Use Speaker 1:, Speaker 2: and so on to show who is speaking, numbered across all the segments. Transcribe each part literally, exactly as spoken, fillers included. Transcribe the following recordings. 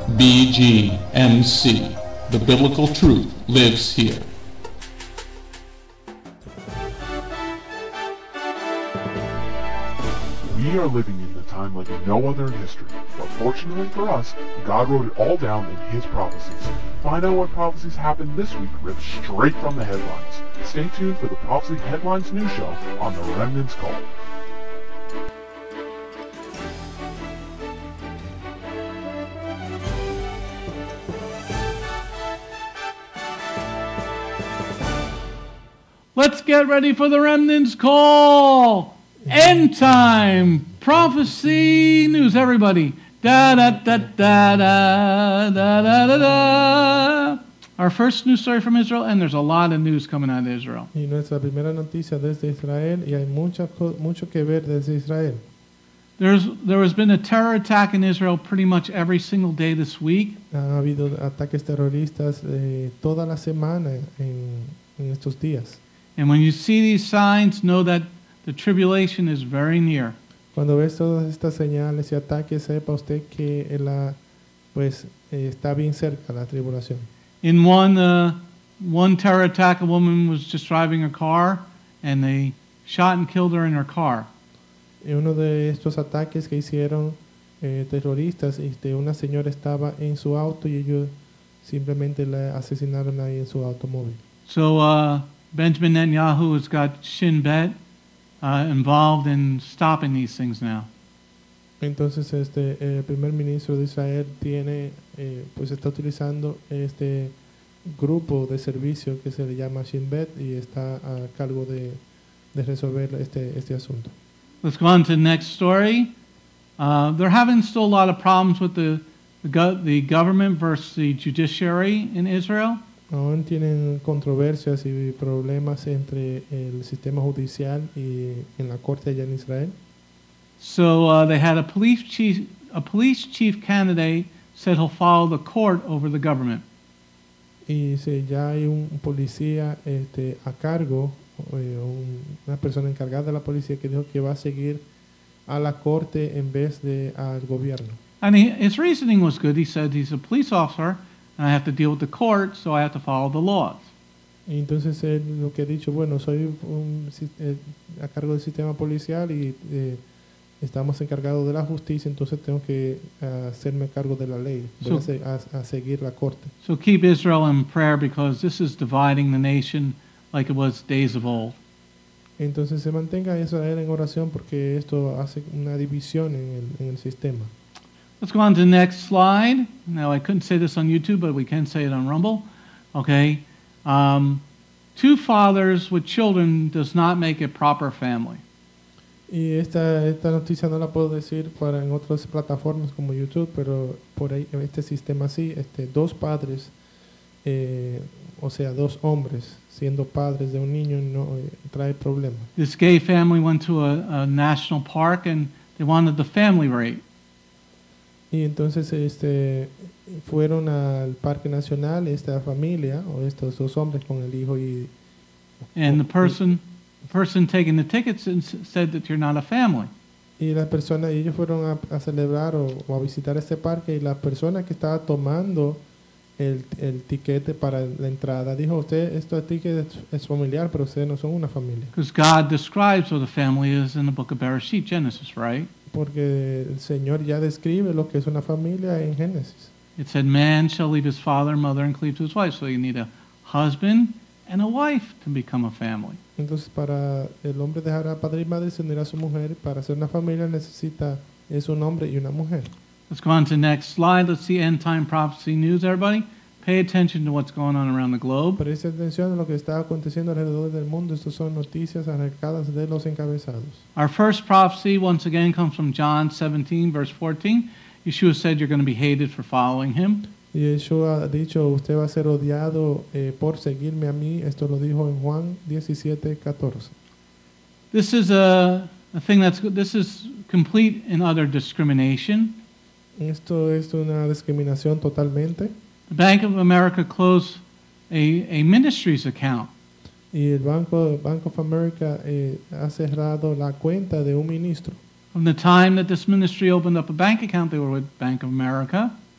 Speaker 1: B G M C. The biblical truth lives here.
Speaker 2: We are living in a time like no other in history, but fortunately for us, God wrote it all down in His prophecies. Find out what prophecies happened this week ripped straight from the headlines. Stay tuned for the Prophecy Headlines News Show on The Remnant's Call.
Speaker 3: Let's get ready for the Remnant's Call! End time prophecy news, everybody. Da da da da da da da da da. Our first news story from Israel, and there's a lot of news coming out of Israel.
Speaker 4: Y nuestra primera noticia desde Israel, y hay mucha, mucho que ver desde Israel.
Speaker 3: There's there has been a terror attack in Israel pretty much every single day this week.
Speaker 4: Ha habido ataques terroristas eh, toda la semana en, en estos días.
Speaker 3: And when you see these signs, know that the tribulation is very near.
Speaker 4: Cuando ves todas estas señales y ataques, sepa usted que la, pues, eh, está bien cerca la tribulación.
Speaker 3: In one uh, one terror attack, a woman was just driving her car, and they shot and killed her in her car.
Speaker 4: En uno de estos ataques que hicieron eh, terroristas, este, una señora estaba en su auto y ellos simplemente la asesinaron ahí en su automóvil.
Speaker 3: So uh, Benjamin Netanyahu has got Shin Bet uh, involved in stopping these things now.
Speaker 4: Entonces, este, el primer ministro de Israel tiene, eh, pues está utilizando este grupo de servicio que se le llama Shin Bet y está a cargo de, de resolver este, este asunto.
Speaker 3: Let's go on to the next story. Uh, they're having still a lot of problems with the the, go- the government versus the judiciary in Israel.
Speaker 4: Aún tienen controversias y problemas entre el sistema judicial y en la corte allá en Israel.
Speaker 3: So uh, they had a police chief, a police chief candidate said he'll follow the court over the government.
Speaker 4: Y si ya hay un policía este, a cargo, eh, un, una persona encargada de la policía que dijo que va a seguir a la corte en vez de al gobierno.
Speaker 3: And he, his reasoning was good. He said he's a police officer, and I have to deal with the court, so I have to follow the laws.
Speaker 4: Y entonces él lo que ha dicho, bueno, soy un, eh, a cargo del sistema policial y eh, estamos encargados de la justicia, entonces tengo que uh, hacerme cargo de la ley, voy
Speaker 3: So-
Speaker 4: a, se- a, a seguir la corte.
Speaker 3: So keep Israel in prayer because this is dividing the nation like it was days of old.
Speaker 4: Entonces se mantenga Israel en oración porque esto hace una división en el, en el sistema.
Speaker 3: Let's go on to the next slide. Now, I couldn't say this on YouTube, but we can say it on Rumble. Okay. Um, two fathers with children does not make a proper family.
Speaker 4: Y esta, esta noticia no la puedo decir para en otras plataformas como YouTube, pero por ahí en este sistema sí, este, dos padres, eh, o sea, dos hombres siendo padres de un niño no eh, trae problemas.
Speaker 3: This gay family went to a, a national park and they wanted the family rate.
Speaker 4: Y entonces este, fueron al Parque Nacional esta familia, o estos dos hombres con el hijo y...
Speaker 3: And the person, the person taking the tickets s- said that you're not a family.
Speaker 4: Y la persona, ellos fueron a, a celebrar o, o a visitar este parque y la persona que estaba tomando el, el tiquete para la entrada dijo, usted, este ticket es, es familiar, pero ustedes no son una familia.
Speaker 3: Because God describes what a family is in the book of Bereshit, Genesis, right?
Speaker 4: Porque el Señor ya describe lo que es una familia en Génesis.
Speaker 3: It said, man shall leave his father and mother and cleave to his wife. So you need a husband and a wife to become a family.
Speaker 4: Entonces, para el hombre dejar a padre y madre y se unir a su mujer, para hacer una familia necesita es un hombre y una mujer.
Speaker 3: Let's go on to the next slide. Let's see end time prophecy news, everybody. Pay attention to what's going on around the globe.
Speaker 4: Preste atención a lo que está aconteciendo alrededor del mundo. Estas son noticias arrancadas de los encabezados.
Speaker 3: Our first prophecy, once again, comes from John seventeen, verse fourteen. Yeshua said you're going to be hated for following him.
Speaker 4: Y Yeshua ha dicho, usted va a ser odiado eh, por seguirme a mí. Esto lo dijo en Juan diecisiete catorce.
Speaker 3: This is a, a thing that's, this is complete and utter discrimination.
Speaker 4: Esto es una discriminación totalmente.
Speaker 3: The Bank of America closed a, a ministries account.
Speaker 4: Y el Banco Bank of America eh, ha cerrado la cuenta de un ministro.
Speaker 3: From the time that this ministry opened up a bank account, they were with Bank of America.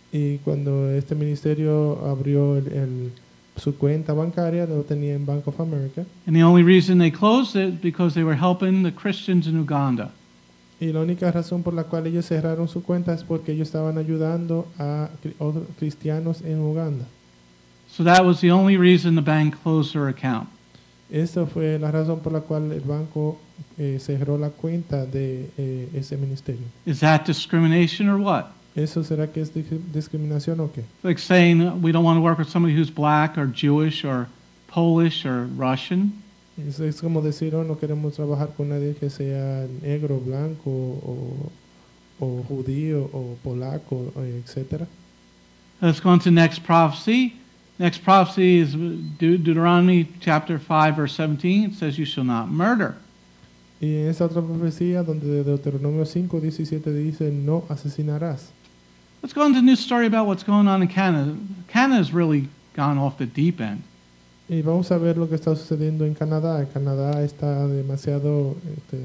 Speaker 4: Y cuando este ministerio abrió el, el, su cuenta bancaria, lo tenía en Bank of America.
Speaker 3: And the only reason they closed it is because they were helping the Christians in Uganda.
Speaker 4: Y la única razón por la cual ellos cerraron su cuenta es porque ellos estaban ayudando a cri- otros cristianos en Uganda.
Speaker 3: So that was the only reason the bank closed their account.
Speaker 4: Esta fue la razón por la cual el banco eh, cerró la cuenta de eh, ese ministerio.
Speaker 3: Is that discrimination or what?
Speaker 4: ¿Eso será que es discri- discriminación o qué?
Speaker 3: Like saying uh, we don't want to work with somebody who's black or Jewish or Polish or Russian.
Speaker 4: Es, es como decir, oh, no queremos trabajar con nadie que sea negro, blanco, o, o judío, o polaco, o etcétera.
Speaker 3: Let's go on to next prophecy. Next prophecy is De- Deuteronomy chapter five, verse seventeen. It says, you shall not murder.
Speaker 4: Y en esta otra profecía, donde de Deuteronomio cinco, diecisiete dice, no asesinarás.
Speaker 3: Let's go into a new story about what's going on in Canada. Canada's really gone off the deep end.
Speaker 4: Y vamos a ver lo que está sucediendo en Canadá. Canadá está demasiado este,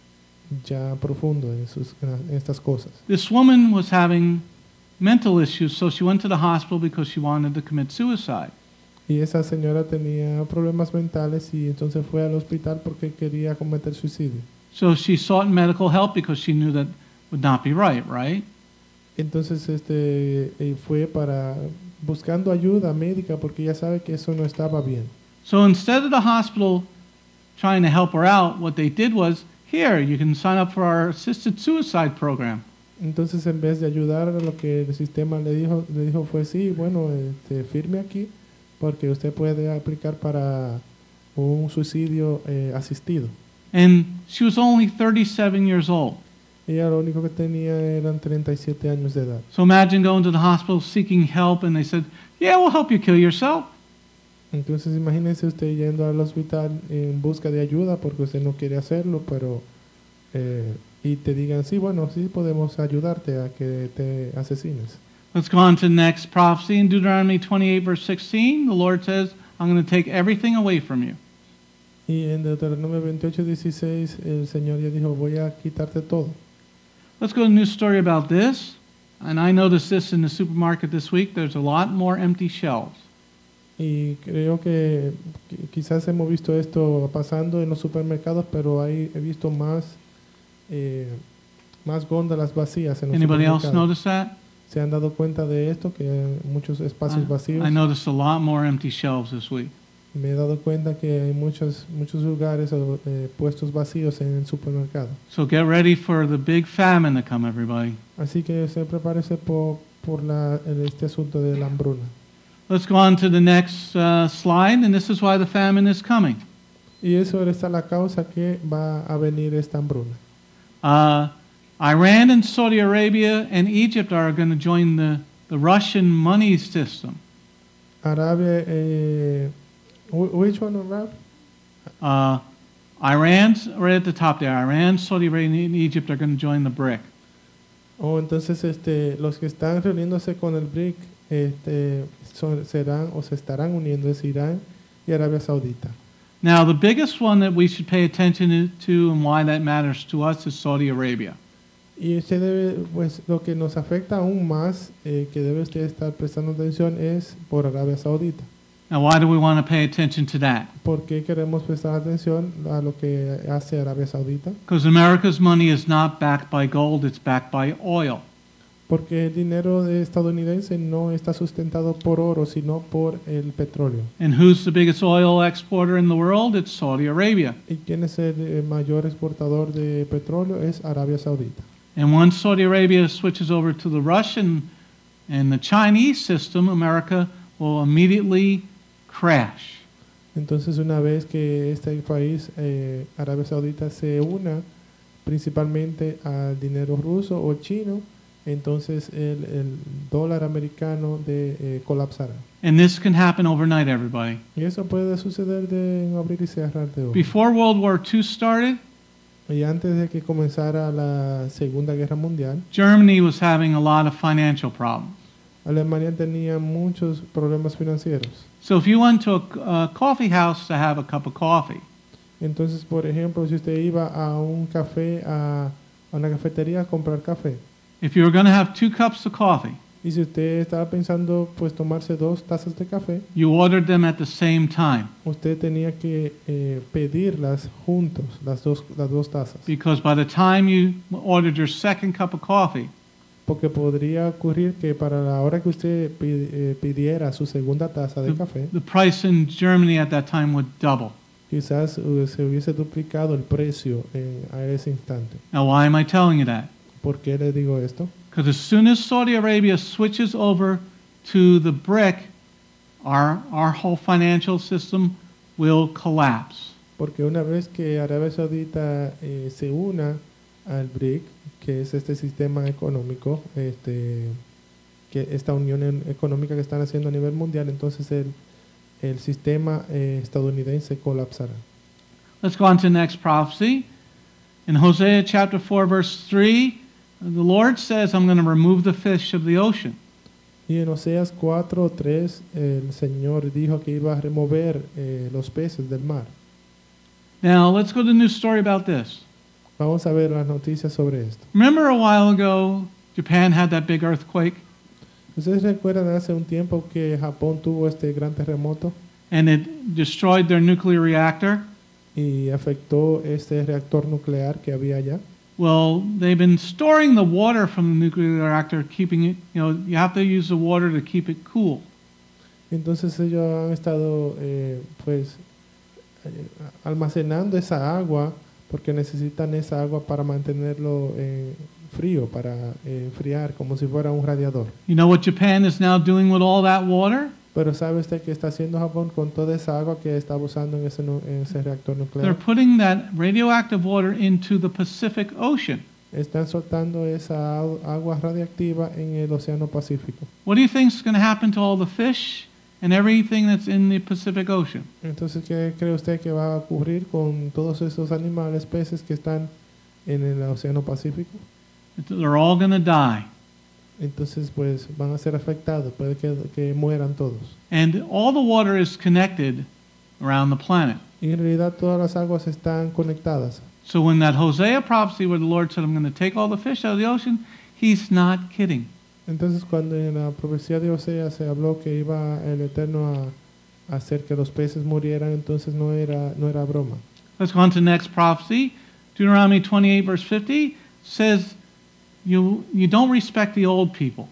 Speaker 4: ya profundo en, sus, en estas cosas.
Speaker 3: This woman was having mental issues, so she went to the hospital because she wanted to commit suicide.
Speaker 4: Y esa señora tenía problemas mentales y entonces fue al hospital porque quería cometer suicidio.
Speaker 3: So she sought medical help because she knew that would not be right, right?
Speaker 4: Entonces este, eh, fue para buscando ayuda médica porque ella sabe que eso no estaba bien.
Speaker 3: So instead of the hospital trying to help her out, what they did was, here, you can sign up for our assisted suicide program.
Speaker 4: Entonces en vez de ayudar, lo que el sistema le dijo, le dijo fue, sí, bueno, este, firme aquí porque usted puede aplicar para un suicidio eh, asistido.
Speaker 3: And she was only thirty-seven years old.
Speaker 4: Ella lo único que tenía eran treinta y siete años de edad.
Speaker 3: So imagine going to the hospital seeking help and they said, yeah, we'll help you kill yourself.
Speaker 4: Entonces imagínese usted yendo al hospital en busca de ayuda porque usted no quiere hacerlo, pero eh, y te digan, sí, bueno, sí podemos ayudarte a que te asesines.
Speaker 3: Let's go on to the next prophecy. In Deuteronomy twenty-eight, verse sixteen, the Lord says, I'm going to take everything away from you.
Speaker 4: Y en Deuteronomio veintiocho, dieciséis, el Señor ya dijo, voy a quitarte todo.
Speaker 3: Let's go to a new story about this. And I noticed this in the supermarket this week. There's a lot more empty shelves.
Speaker 4: Y creo que qui- quizás hemos visto esto pasando en los supermercados, pero ahí he visto más, eh, más góndolas vacías en los
Speaker 3: Anybody else
Speaker 4: supermercados.
Speaker 3: notice that?
Speaker 4: ¿Se han dado cuenta de esto? Que hay muchos espacios vacíos.
Speaker 3: I, I noticed a lot more empty shelves this week.
Speaker 4: Me he dado cuenta que hay muchos, muchos lugares o eh, puestos vacíos en el supermercado.
Speaker 3: So get ready for the big famine to come, everybody.
Speaker 4: Así que se prepárese por, por la, el- este asunto de la hambruna.
Speaker 3: Let's go on to the next uh, slide, and this is why the famine is coming.
Speaker 4: Y eso está la causa que va a venir esta hambruna.
Speaker 3: Uh, Iran and Saudi Arabia and Egypt are going to join the, the Russian money system.
Speaker 4: Arabia, eh, wh- which one, Rab?
Speaker 3: Uh, Iran's right at the top there. Iran, Saudi Arabia, and Egypt are going to join the BRIC.
Speaker 4: Oh, entonces este, los que están reuniéndose con el B R I C este, son- serán o se estarán uniendo es Irán y Arabia Saudita.
Speaker 3: Now, the biggest one that we should pay attention to and why that matters to us is Saudi Arabia.
Speaker 4: Y usted debe, pues lo que nos afecta aún más, eh, que debe usted estar prestando atención es por Arabia Saudita.
Speaker 3: Now, why do we want to pay attention to that?
Speaker 4: ¿Por qué queremos prestar atención a lo que hace Arabia Saudita?
Speaker 3: Because America's money is not backed by gold, it's backed by oil.
Speaker 4: Porque el dinero de estadounidense no está sustentado por oro, sino por el petróleo.
Speaker 3: And who's the biggest oil exporter in the world? It's Saudi Arabia.
Speaker 4: ¿Y quién es el eh, mayor exportador de petróleo? Es Arabia Saudita.
Speaker 3: And once Saudi Arabia switches over to the Russian and the Chinese system, America will immediately crash.
Speaker 4: Entonces, una vez que este país, eh, Arabia Saudita, se una principalmente al dinero ruso o chino, entonces el, el dólar americano de, eh, colapsará.
Speaker 3: And this can happen overnight, everybody.
Speaker 4: Y eso puede suceder de en abrir y cerrar de ojos.
Speaker 3: Before World War Two started,
Speaker 4: Y antes de que comenzara la Segunda Guerra Mundial,
Speaker 3: Germany was having a lot of financial problems.
Speaker 4: Alemania tenía muchos problemas financieros.
Speaker 3: So if you went to a, a coffee house to have a cup of coffee,
Speaker 4: Entonces, por ejemplo, si usted iba a un café, a, a una cafetería a comprar café,
Speaker 3: if you were going to have two cups of coffee,
Speaker 4: Y si usted estaba pensando pues tomarse dos tazas de café,
Speaker 3: you ordered them at the same time.
Speaker 4: usted tenía que eh, pedirlas juntos, las dos, las dos tazas.
Speaker 3: Because by the time you ordered your second cup of coffee,
Speaker 4: Porque podría ocurrir que para la hora que usted pi- eh, pidiera su segunda taza de café,
Speaker 3: the price in Germany at that time would double.
Speaker 4: quizás uh, se hubiese duplicado el precio en- a ese instante.
Speaker 3: Now, why am I telling you that?
Speaker 4: ¿Por qué le digo esto?
Speaker 3: Because as soon as Saudi Arabia switches over to the brick, our, our whole financial system will collapse.
Speaker 4: Porque una vez que Arabia Saudita eh, se una al B R I C, que es este sistema económico, este, que esta unión en- económica que están haciendo a nivel mundial, entonces el, el sistema eh, estadounidense colapsará.
Speaker 3: Let's go on to the next prophecy. In Hosea chapter four, verse three, the Lord says, I'm going to remove the fish of the ocean.
Speaker 4: Y en Oseas cuatro tres el Señor dijo que iba a remover eh, los peces del mar.
Speaker 3: Now, let's go to a new story about this.
Speaker 4: Vamos a ver las noticias sobre esto.
Speaker 3: Remember a while ago, Japan had that big earthquake,
Speaker 4: ¿Ustedes recuerdan hace un tiempo que Japón tuvo este gran terremoto
Speaker 3: and it destroyed their nuclear reactor?
Speaker 4: y afectó este reactor nuclear que había allá?
Speaker 3: Well, they've been storing the water from the nuclear reactor, keeping it, you know, you have to use the water to keep it cool.
Speaker 4: Entonces ellos han estado eh, pues eh, almacenando esa agua porque necesitan esa agua para mantenerlo eh, frío, para eh, enfriar como si fuera un radiador.
Speaker 3: You know what Japan is now doing with all that water?
Speaker 4: Pero ¿sabe usted qué está haciendo Japón con toda esa agua que está usando en ese, nu- en ese reactor
Speaker 3: They're
Speaker 4: nuclear?
Speaker 3: putting that radioactive water into the Pacific Ocean.
Speaker 4: Están soltando esa au- agua radiactiva en el Océano Pacífico.
Speaker 3: What do you think is going to happen to all the fish and everything that's in the Pacific Ocean?
Speaker 4: Entonces, ¿qué cree usted que va a ocurrir con todos esos animales, peces que están en el Océano Pacífico?
Speaker 3: They're all going to die.
Speaker 4: Entonces, pues van a ser afectados, puede que, que mueran todos.
Speaker 3: And all the water is connected around the planet.
Speaker 4: Y en realidad todas las aguas están conectadas.
Speaker 3: So when that Hosea prophecy where the Lord said, I'm going to take all the fish out of the ocean, he's not kidding.
Speaker 4: Entonces, cuando en la profecía de Oseas se habló que iba el Eterno a, a hacer que los peces murieran, entonces no era, no era broma.
Speaker 3: Let's go on to the next prophecy. Deuteronomy twenty-eight, verse fifty says, you, you don't respect the old people.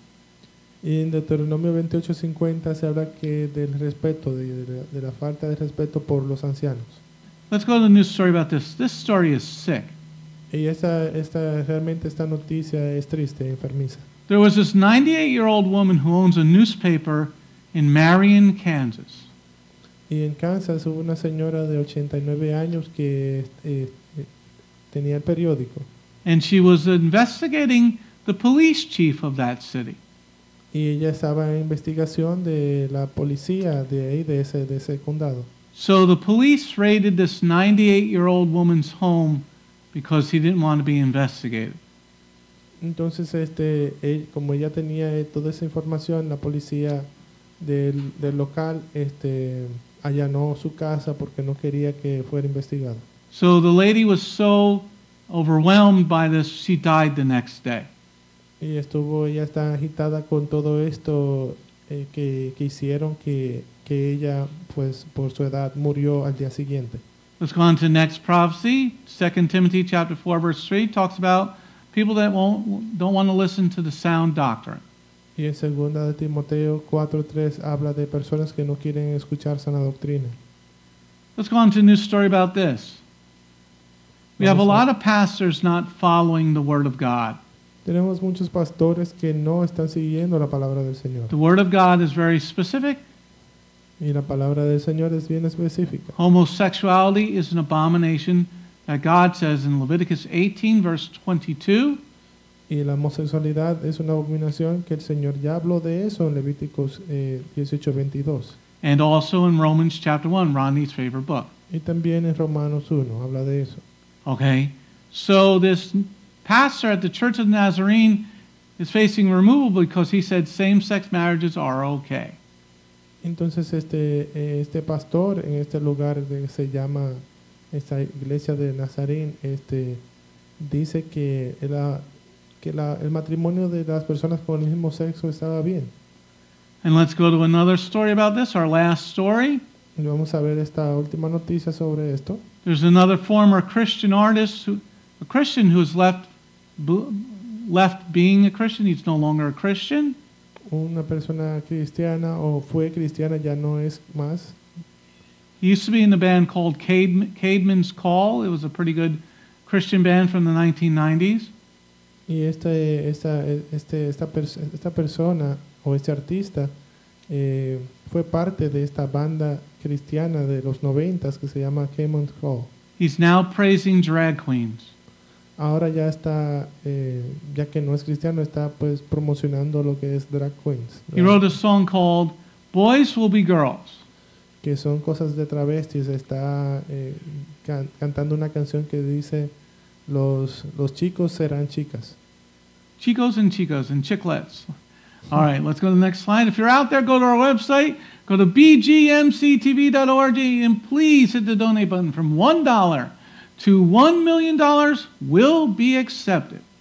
Speaker 4: Y en Deuteronomio veintiocho cincuenta se habla que del respeto, de, de la, de la falta de respeto por los ancianos.
Speaker 3: Let's go to the news story about this. This story is sick.
Speaker 4: Y esta, esta, realmente esta noticia es triste, enfermiza.
Speaker 3: There was this ninety-eight-year-old woman who owns a newspaper in Marion, Kansas.
Speaker 4: Y en Kansas hubo una señora de ochenta y nueve años que eh, eh, tenía el periódico.
Speaker 3: And she was investigating the police chief of that city.
Speaker 4: Y ella estaba en investigación de la policía de ahí, de ese, de ese condado.
Speaker 3: So the police raided this ninety-eight-year-old woman's home because he didn't want to be investigated.
Speaker 4: Entonces, este, eh, como ella tenía eh, toda esa información, la policía del, del local este, allanó su casa porque no quería que fuera investigado.
Speaker 3: So the lady was so overwhelmed by this, she died the next day.
Speaker 4: Y estuvo, ella está agitada con todo esto eh, que, que hicieron, que, que ella, pues, por su edad murió al día siguiente.
Speaker 3: Let's go on to the next prophecy. Second Timothy chapter four, verse three talks about people that won't, don't want to listen to the sound doctrine.
Speaker 4: Y en segunda de Timoteo cuatro tres habla de personas que no quieren escuchar sana doctrina.
Speaker 3: Let's go on to a new story about this. We have a
Speaker 4: Vamos a-
Speaker 3: lot of pastors not following the Word of God.
Speaker 4: Tenemos muchos pastores que no están siguiendo la palabra del Señor.
Speaker 3: The Word of God is very specific.
Speaker 4: Y la palabra del Señor es bien específica.
Speaker 3: Homosexuality is an abomination that God says in Leviticus eighteen, verse twenty-two.
Speaker 4: Y la homosexualidad es una abominación que el Señor ya habló de eso en Levíticos eh, dieciocho veintidós.
Speaker 3: And also in Romans chapter one, Rodney's favorite book.
Speaker 4: Y también en Romanos uno habla de eso.
Speaker 3: Okay? So this pastor at the Church of the Nazarene is facing removal because he said same-sex marriages are okay.
Speaker 4: Entonces este, eh, este pastor en este lugar de, se llama esta iglesia de Nazarín, este, dice que él ha, que la, el matrimonio de las personas con el mismo sexo estaba bien.
Speaker 3: And let's go to another story about this, our last story.
Speaker 4: Y vamos a ver esta última noticia sobre esto.
Speaker 3: There's another former Christian artist, who, a Christian who's left, left being a Christian. He's no longer a Christian.
Speaker 4: Una persona cristiana o fue cristiana ya no es más.
Speaker 3: He used to be in a band called Cade, Cademan's Call. It was a pretty good Christian band from the nineteen nineties.
Speaker 4: Y este, esta, este, esta, pers esta persona o este artista eh, fue parte de esta banda cristiana de los noventas que se llama Cademan's Call.
Speaker 3: He's now praising drag queens.
Speaker 4: Ahora ya está, eh, ya que no es cristiano, está pues promocionando lo que es drag queens.
Speaker 3: He wrote a song called Boys Will Be Girls.
Speaker 4: Que son cosas de travestis. Está eh, can cantando una canción que dice los, los chicos serán chicas.
Speaker 3: Chicos and chicos and chiclets. All right, let's go to the next slide. If you're out there, go to our website, go to b g m c t v dot org, and please hit the donate button. From one dollar to one million dollars will be accepted.